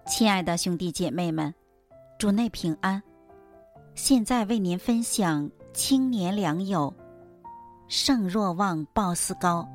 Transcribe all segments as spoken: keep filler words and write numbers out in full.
亲爱的兄弟姐妹们，主内平安。现在为您分享青年良友圣若望鲍斯高。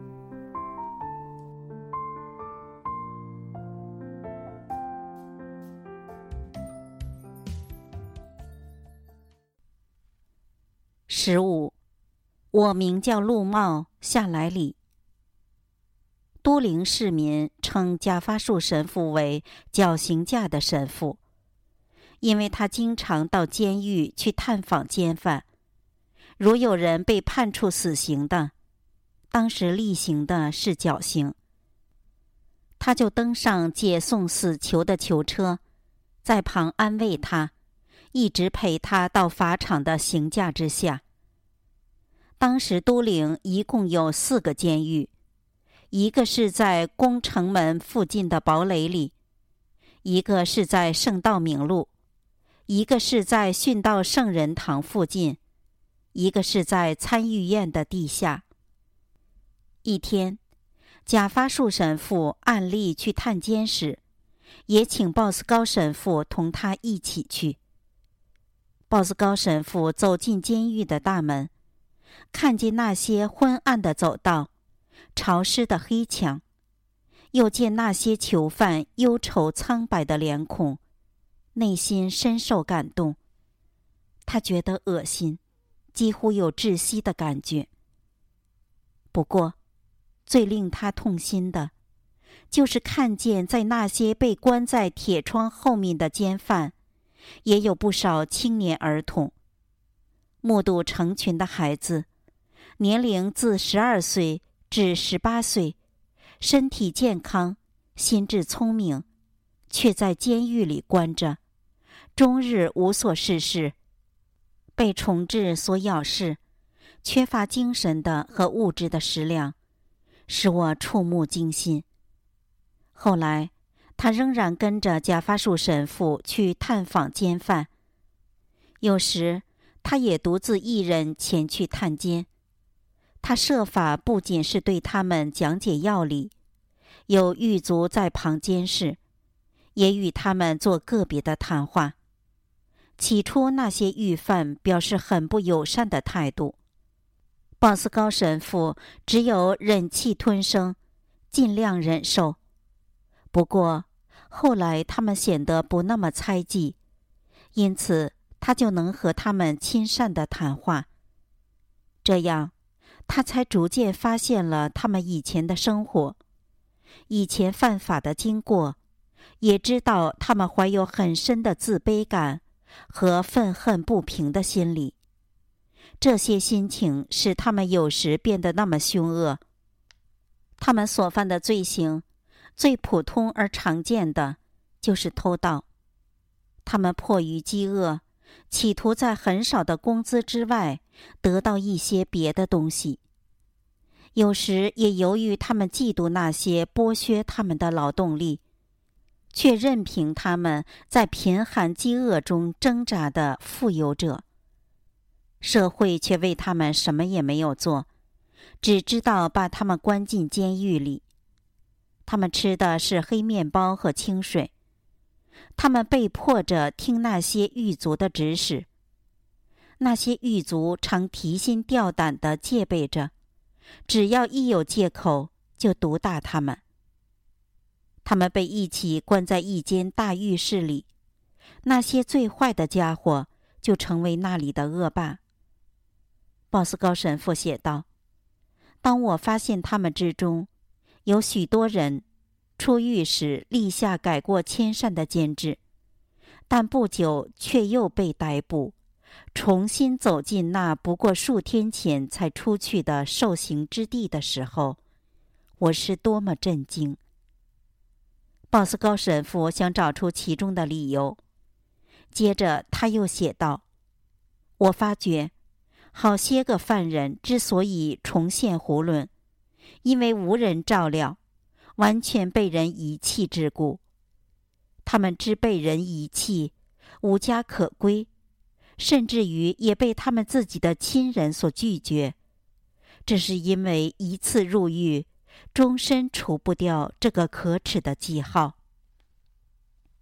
十五，我名叫陆茂夏莱里。都灵市民称贾发树神父为绞刑架的神父，因为他经常到监狱去探访监犯。如有人被判处死刑的，当时例行的是绞刑，他就登上解送死囚的囚车，在旁安慰他，一直陪他到法场的刑架之下。当时都灵一共有四个监狱，一个是在宫城门附近的堡垒里，一个是在圣道明路，一个是在殉道圣人堂附近，一个是在参议院的地下。一天，贾发树神父按例去探监时，也请鲍斯高神父同他一起去。鲍斯高神父走进监狱的大门，看见那些昏暗的走道，潮湿的黑墙，又见那些囚犯忧愁苍白的脸孔，内心深受感动。他觉得恶心，几乎有窒息的感觉。不过，最令他痛心的，就是看见在那些被关在铁窗后面的监犯，也有不少青年儿童。目睹成群的孩子，年龄自十二岁至十八岁，身体健康，心智聪明，却在监狱里关着，终日无所事事，被虫豸所咬噬，缺乏精神的和物质的食粮，使我触目惊心。后来，他仍然跟着贾发树神父去探访监犯，有时他也独自一人前去探监。他设法不仅是对他们讲解要理，有狱卒在旁监视，也与他们做个别的谈话。起初那些狱犯表示很不友善的态度，鲍斯高神父只有忍气吞声，尽量忍受。不过后来他们显得不那么猜忌，因此他就能和他们亲善地谈话。这样他才逐渐发现了他们以前的生活，以前犯法的经过，也知道他们怀有很深的自卑感和愤恨不平的心理。这些心情使他们有时变得那么凶恶。他们所犯的罪行，最普通而常见的就是偷盗。他们迫于饥饿，企图在很少的工资之外得到一些别的东西。有时也由于他们嫉妒那些剥削他们的劳动力，却任凭他们在贫寒饥饿中挣扎的富有者。社会却为他们什么也没有做，只知道把他们关进监狱里。他们吃的是黑面包和清水，他们被迫着听那些狱卒的指使。那些狱卒常提心吊胆地戒备着，只要一有借口就毒打他们。他们被一起关在一间大狱室里，那些最坏的家伙就成为那里的恶霸。鲍斯高神父写道，当我发现他们之中有许多人出狱时立下改过迁善的监制，但不久却又被逮捕，重新走进那不过数天前才出去的受刑之地的时候，我是多么震惊。鲍斯高神父想找出其中的理由，接着他又写道，我发觉好些个犯人之所以重现囫囵，因为无人照料，完全被人遗弃之故。他们之被人遗弃，无家可归，甚至于也被他们自己的亲人所拒绝。这是因为一次入狱，终身除不掉这个可耻的记号。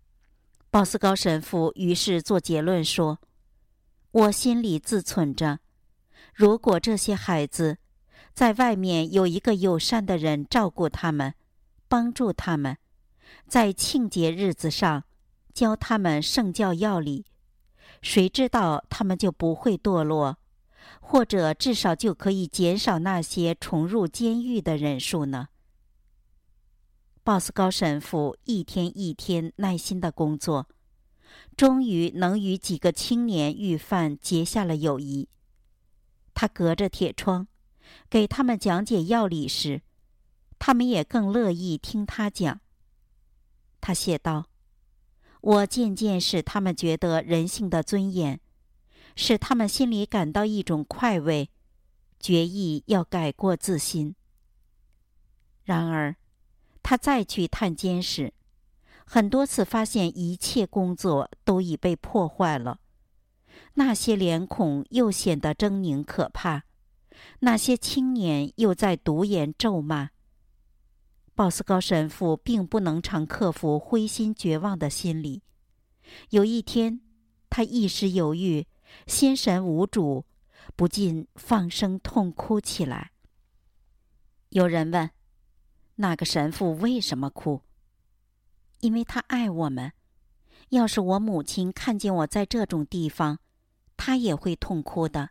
鲍斯高神父于是做结论说：我心里自忖着，如果这些孩子在外面有一个友善的人照顾他们，帮助他们，在庆节日子上教他们圣教要理，谁知道他们就不会堕落，或者至少就可以减少那些重入监狱的人数呢？鲍斯高神父一天一天耐心地工作，终于能与几个青年狱犯结下了友谊。他隔着铁窗给他们讲解要理时，他们也更乐意听他讲。他写道：我渐渐使他们觉得人性的尊严，使他们心里感到一种快慰，决意要改过自新。然而他再去探监时，很多次发现一切工作都已被破坏了。那些脸孔又显得狰狞可怕，那些青年又在毒言咒骂。鲍斯高神父并不能常克服灰心绝望的心理。有一天，他一时犹豫，心神无主，不禁放声痛哭起来。有人问：那个神父为什么哭？因为他爱我们。要是我母亲看见我在这种地方，她也会痛哭的。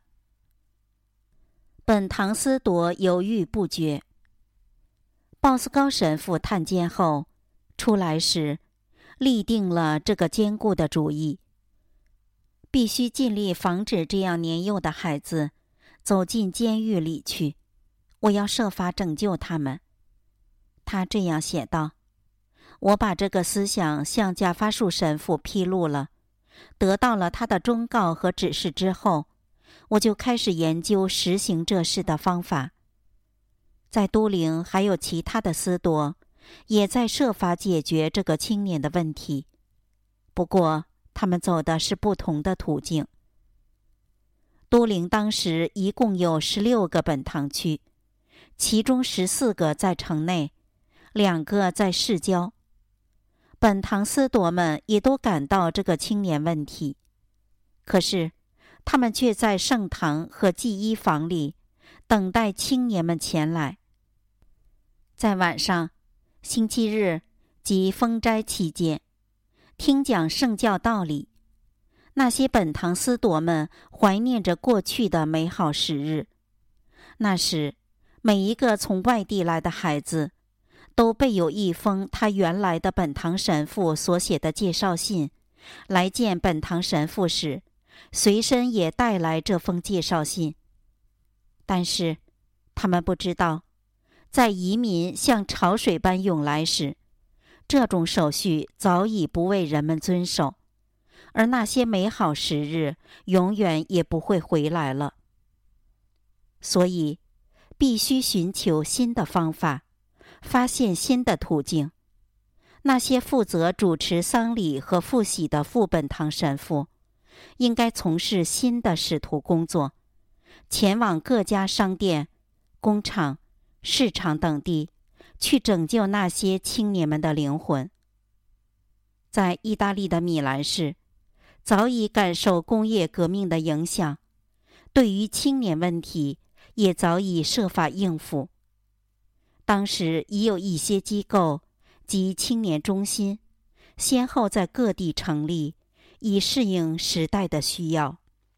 本唐斯铎犹豫不决。鲍斯高神父探监后出来时，立定了这个坚固的主意：必须尽力防止这样年幼的孩子走进监狱里去，我要设法拯救他们。他这样写道：我把这个思想向贾发树神父披露了，得到了他的忠告和指示之后，我就开始研究实行这事的方法。在都灵还有其他的司铎也在设法解决这个青年的问题，不过他们走的是不同的途径。都灵当时一共有十六个本堂区，其中十四个在城内，两个在市郊。本堂司铎们也都感到这个青年问题，可是他们却在圣堂和祭衣房里等待青年们前来。在晚上、星期日及封斋期间，听讲圣教道理，那些本堂司铎们怀念着过去的美好时日。那时，每一个从外地来的孩子都备有一封他原来的本堂神父所写的介绍信，来见本堂神父时，随身也带来这封介绍信。但是他们不知道，在移民像潮水般涌来时，这种手续早已不为人们遵守，而那些美好时日永远也不会回来了。所以必须寻求新的方法，发现新的途径。那些负责主持丧礼和复洗的副本堂神父应该从事新的使徒工作，前往各家商店、工厂、市场等地，去拯救那些青年们的灵魂。在意大利的米兰市，早已感受工业革命的影响，对于青年问题也早已设法应付。当时已有一些机构及青年中心先后在各地成立，以适应时代的需要。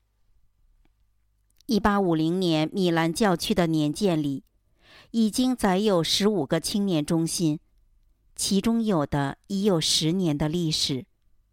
一八五零年米兰教区的年鉴里已经载有十五个青年中心，其中有的已有十年的历史。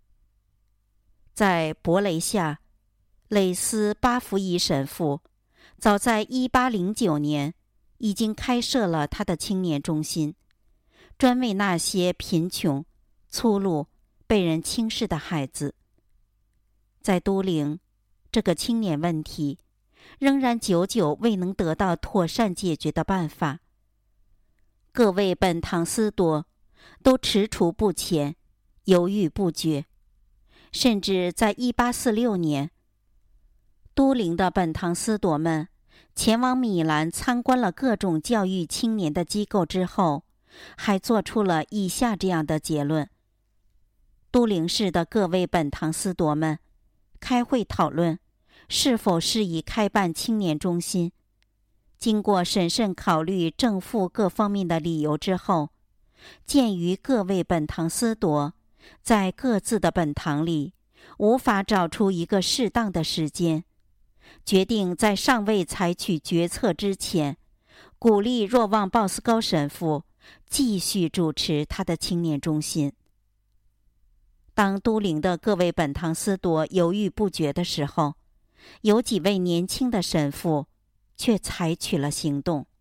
在博雷夏，雷斯巴福伊神父早在一八零九年已经开设了他的青年中心，专为那些贫穷、粗鲁、被人轻视的孩子。在都灵，这个青年问题仍然久久未能得到妥善解决的办法。各位本堂司铎都踟蹰不前，犹豫不决，甚至在一八四六年，都灵的本堂司铎们前往米兰参观了各种教育青年的机构之后，还做出了以下这样的结论： 都灵市的各位本堂司铎们开会讨论是否适宜开办青年中心。经过审慎考虑正负各方面的理由之后，鉴于各位本堂司铎在各自的本堂里无法找出一个适当的时间，决定在尚未采取决策之前，鼓励若望鲍斯高神父继续主持他的青年中心。当都灵的各位本堂司铎犹豫不决的时候，有几位年轻的神父却采取了行动。